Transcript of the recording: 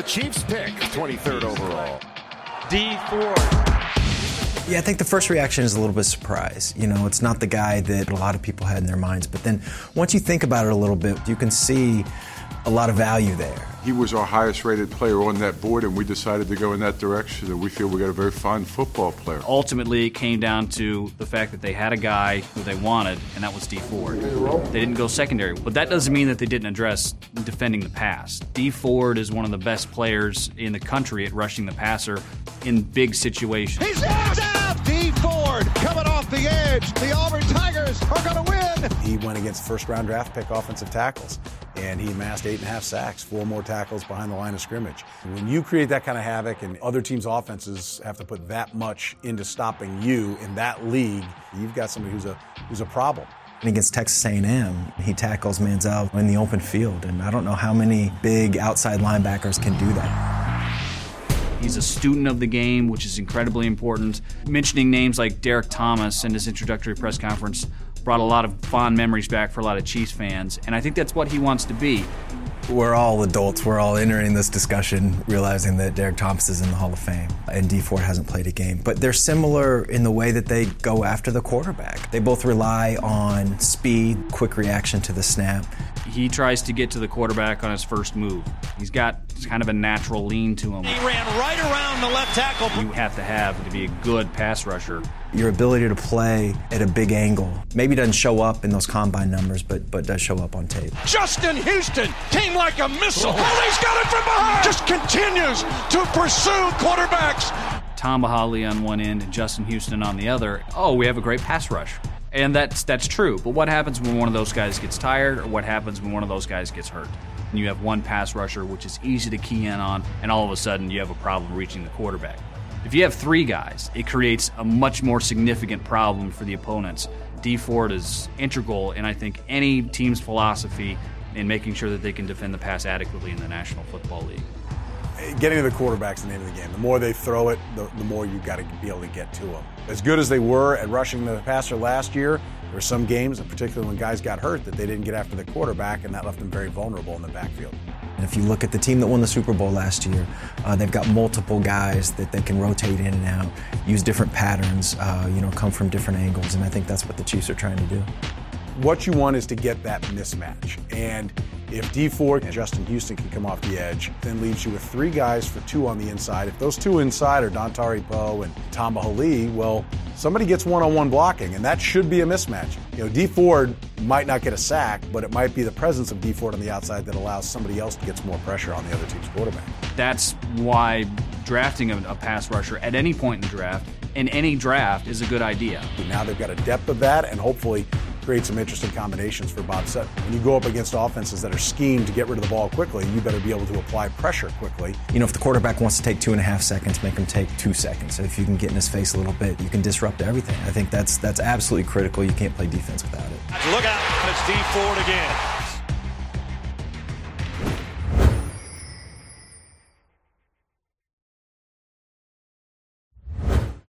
Chiefs pick, 23rd overall. Dee Ford. Yeah, I think the first reaction is a little bit of surprise. You know, it's not the guy that a lot of people had in their minds. But then once you think about it a little bit, you can see a lot of value there. He was our highest rated player on that board, and we decided to go in that direction, and we feel we got a very fine football player. Ultimately, it came down to the fact that they had a guy who they wanted, and that was Dee Ford. They didn't go secondary, but that doesn't mean that they didn't address defending the pass. Dee Ford is one of the best players in the country at rushing the passer in big situations. He's down! Dee Ford coming off the edge. The Auburn Tigers are going to win. He went against first-round draft pick offensive tackles, and he amassed 8.5 sacks, 4 more tackles behind the line of scrimmage. When you create that kind of havoc and other teams' offenses have to put that much into stopping you in that league, you've got somebody who's a problem. And against Texas A&M, he tackles Manziel in the open field, and I don't know how many big outside linebackers can do that. He's a student of the game, which is incredibly important. Mentioning names like Derek Thomas in his introductory press conference brought a lot of fond memories back for a lot of Chiefs fans, and I think that's what he wants to be. We're all adults. We're all entering this discussion realizing that Derek Thomas is in the Hall of Fame and Dee Ford hasn't played a game. But they're similar in the way that they go after the quarterback. They both rely on speed, quick reaction to the snap. He tries to get to the quarterback on his first move. He's got kind of a natural lean to him. He ran right around the left tackle. You have to be a good pass rusher. Your ability to play at a big angle maybe doesn't show up in those combine numbers, but does show up on tape. Justin Houston came like a missile. Oh, he's got it from behind. Just continues to pursue quarterbacks. Tamba Hali on one end and Justin Houston on the other. Oh, we have a great pass rush. And that's true. But what happens when one of those guys gets tired, or what happens when one of those guys gets hurt? And you have one pass rusher, which is easy to key in on, and all of a sudden you have a problem reaching the quarterback. If you have 3 guys, it creates a much more significant problem for the opponents. Dee Ford is integral in, I think, any team's philosophy in making sure that they can defend the pass adequately in the National Football League. Getting to the quarterback's the name of the game. The more they throw it, the more you've got to be able to get to them. As good as they were at rushing the passer last year, there were some games, and particularly when guys got hurt, that they didn't get after the quarterback, and that left them very vulnerable in the backfield. And if you look at the team that won the Super Bowl last year, they've got multiple guys that they can rotate in and out, use different patterns, come from different angles, and I think that's what the Chiefs are trying to do. What you want is to get that mismatch. And if Dee Ford and Justin Houston can come off the edge, then leaves you with 3 guys for 2 on the inside. If those 2 inside are Dontari Poe and Tamba Hali, well, somebody gets one-on-one blocking, and that should be a mismatch. Dee Ford might not get a sack, but it might be the presence of Dee Ford on the outside that allows somebody else to get some more pressure on the other team's quarterback. That's why drafting a pass rusher at any point in the draft, in any draft, is a good idea. Now they've got a depth of that, and hopefully create some interesting combinations for Bob Sutton. When you go up against offenses that are schemed to get rid of the ball quickly, you better be able to apply pressure quickly. If the quarterback wants to take 2.5 seconds, make him take 2 seconds. If you can get in his face a little bit, you can disrupt everything. I think that's absolutely critical. You can't play defense without it. Look out, it's Dee Ford again.